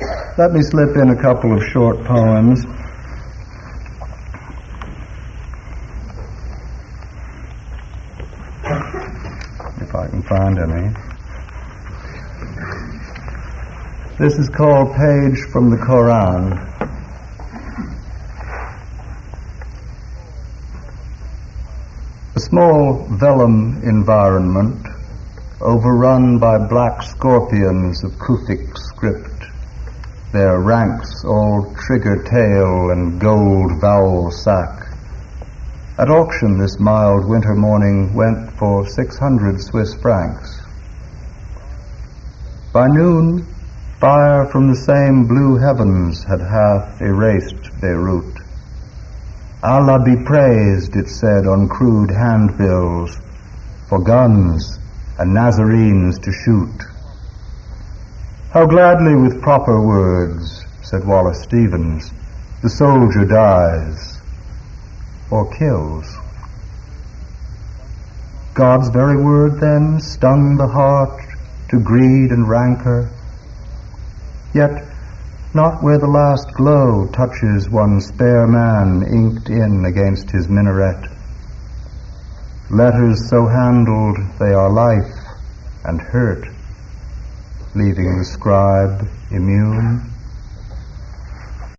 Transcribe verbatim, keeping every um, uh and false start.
Let me slip in a couple of short poems. If I can find any. This is called Page from the Koran. A small vellum environment, overrun by black scorpions of Kufic script, their ranks all trigger tail and gold vowel sack. At auction this mild winter morning went for six hundred Swiss francs. By noon, fire from the same blue heavens had half erased Beirut. Allah be praised, it said on crude handbills, for guns and Nazarenes to shoot. How gladly with proper words, said Wallace Stevens, the soldier dies or kills. God's very word then stung the heart to greed and rancor, yet not where the last glow touches one spare man inked in against his minaret. Letters so handled they are life and hurt, leaving the scribe immune.